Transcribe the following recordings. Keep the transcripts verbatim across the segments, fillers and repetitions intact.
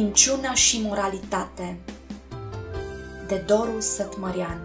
Minciună și moralitate, de Doru Sătmărean.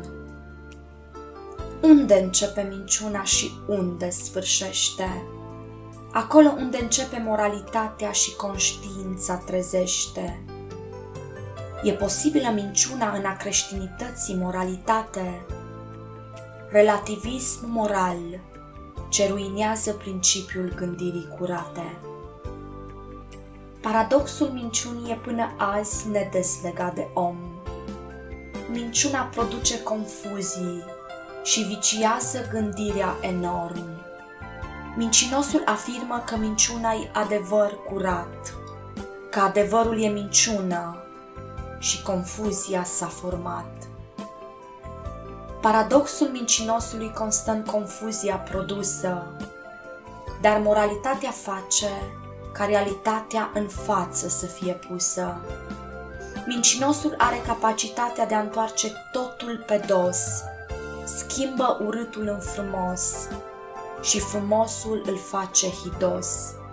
Unde începe minciuna și unde sfârșește? Acolo unde începe moralitatea și conștiința trezește. E posibilă minciuna în a creștinității moralitate? Relativism moral ce ruinează principiul gândirii curate. Paradoxul minciunii e până azi nedeslegat de om. Minciuna produce confuzii și viciază gândirea enorm. Mincinosul afirmă că minciuna e adevăr curat, că adevărul e minciună și confuzia s-a format. Paradoxul mincinosului constă în confuzia produsă, dar moralitatea face ca realitatea în față să fie pusă. Mincinosul are capacitatea de a întoarce totul pe dos, schimbă urâtul în frumos și frumosul îl face hidos.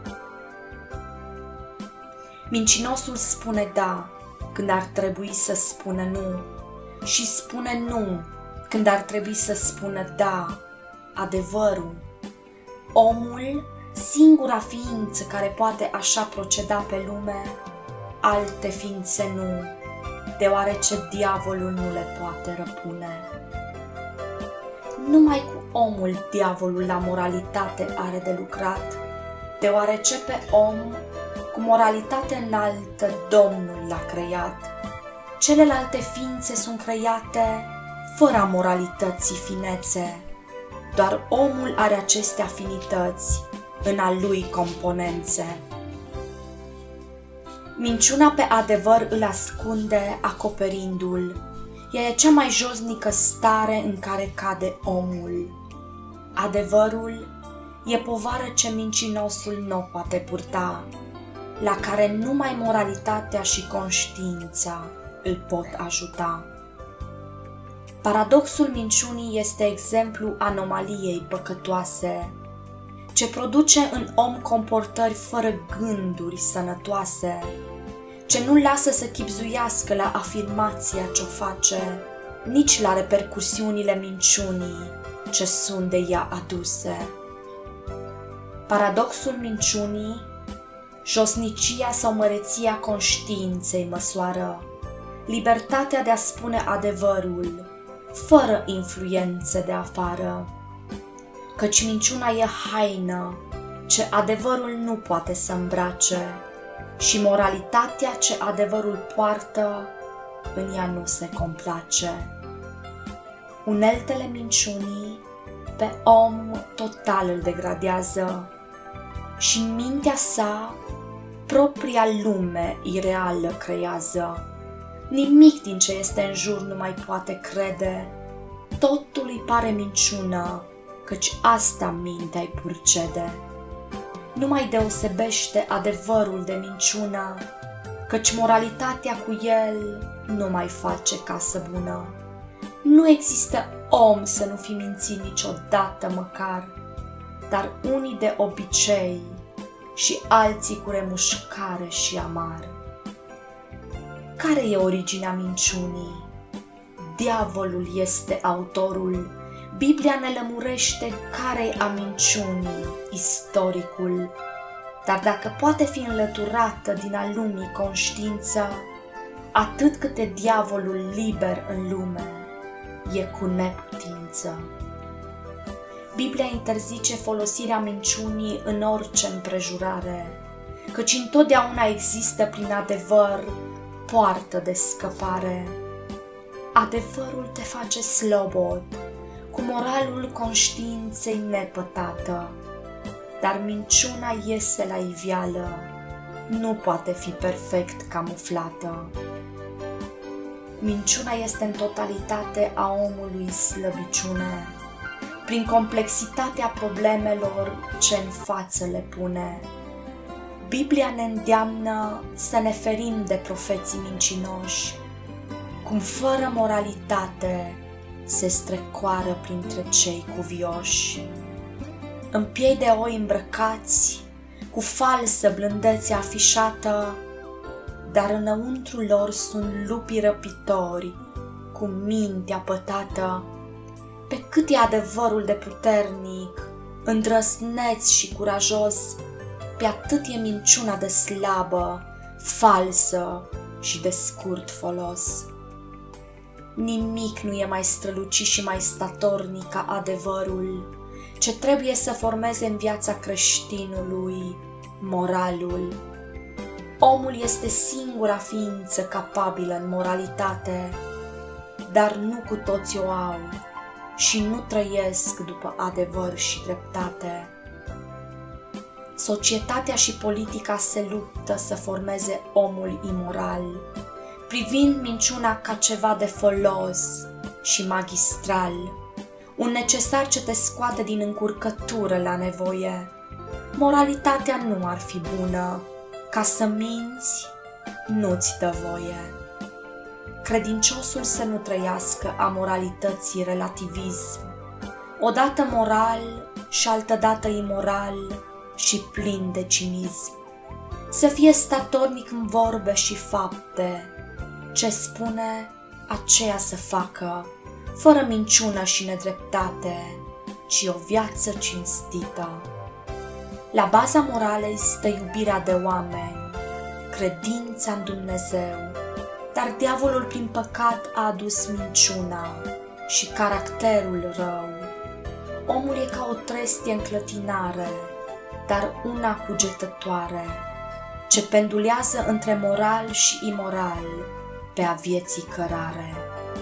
Mincinosul spune da când ar trebui să spună nu și spune nu când ar trebui să spună da, adevărul. Omul, singura ființă care poate așa proceda pe lume, alte ființe nu, deoarece diavolul nu le poate răpune. Numai cu omul diavolul la moralitate are de lucrat, deoarece pe om, cu moralitate înaltă, Domnul l-a creat. Celelalte ființe sunt create fără a moralității finețe, doar omul are aceste afinități în a lui componențe. Minciuna pe adevăr îl ascunde acoperindu-l. Ea e cea mai josnică stare în care cade omul. Adevărul e povară ce mincinosul nu o poate purta, la care numai moralitatea și conștiința îl pot ajuta. Paradoxul minciunii este exemplu anomaliei păcătoase, ce produce în om comportări fără gânduri sănătoase, ce nu lasă să chibzuiască la afirmația ce-o face, nici la repercursiunile minciunii ce sunt de ea aduse. Paradoxul minciunii, josnicia sau măreția conștiinței măsoară, libertatea de a spune adevărul, fără influențe de afară, căci minciuna e haină ce adevărul nu poate să îmbrace și moralitatea ce adevărul poartă în ea nu se complace. Uneltele minciunii pe om total îl degradează și în mintea sa propria lume ireală creează. Nimic din ce este în jur nu mai poate crede, totul îi pare minciună, căci asta mintea-i purcede. Nu mai deosebește adevărul de minciună, căci moralitatea cu el nu mai face casă bună. Nu există om să nu fi mințit niciodată măcar, dar unii de obicei și alții cu remușcare și amar. Care e originea minciunii? Diavolul este autorul. Biblia ne lămurește care-i a minciunii, istoricul. Dar dacă poate fi înlăturată din a lumii conștiință, atât cât e diavolul liber în lume, e cu neputință. Biblia interzice folosirea minciunii în orice împrejurare, căci întotdeauna există prin adevăr poartă de scăpare. Adevărul te face slobod, cu moralul conștiinței nepătată, dar minciuna iese la iveală, nu poate fi perfect camuflată. Minciuna este în totalitate a omului slăbiciune, prin complexitatea problemelor ce în față le pune. Biblia ne îndeamnă să ne ferim de profeții mincinoși, cum fără moralitate se strecoară printre cei cuvioși. În piei de oi îmbrăcați, cu falsă blândețe afișată, dar înăuntru lor sunt lupi răpitori, cu mintea pătată. Pe cât e adevărul de puternic, îndrăsneț și curajos, pe atât e minciuna de slabă, falsă și de scurt folos. Nimic nu e mai strălucit și mai statornic ca adevărul, ce trebuie să formeze în viața creștinului moralul. Omul este singura ființă capabilă în moralitate, dar nu cu toți o au și nu trăiesc după adevăr și dreptate. Societatea și politica se luptă să formeze omul imoral, privind minciuna ca ceva de folos și magistral, un necesar ce te scoate din încurcătură la nevoie. Moralitatea nu ar fi bună, ca să minți nu-ți dă voie. Credinciosul să nu trăiască a moralității relativism, odată moral și altădată imoral și plin de cinism. Să fie statornic în vorbe și fapte, ce spune aceea să facă, fără minciună și nedreptate, ci o viață cinstită. La baza moralei stă iubirea de oameni, credința în Dumnezeu, dar diavolul prin păcat a adus minciuna și caracterul rău. Omul e ca o trestie în clătinare, dar una cugetătoare, ce pendulează între moral și imoral pe a vieții cărare.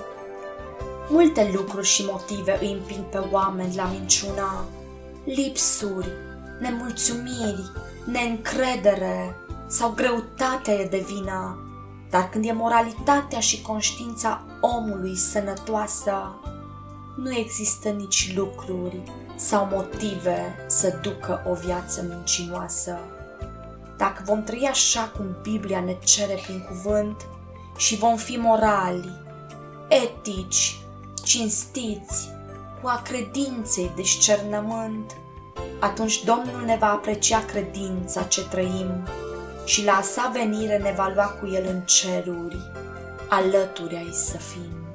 Multe lucruri și motive îi împing pe oameni la minciuna: lipsuri, nemulțumiri, neîncredere sau greutatea e de vină. Dar când e moralitatea și conștiința omului sănătoasă, nu există nici lucruri sau motive să ducă o viață mincinoasă. Dacă vom trăi așa cum Biblia ne cere prin cuvânt și vom fi morali, etici, cinstiți, cu a credinței discernământ, atunci Domnul ne va aprecia credința ce trăim și la a sa venire ne va lua cu El în ceruri, alături ai să fim.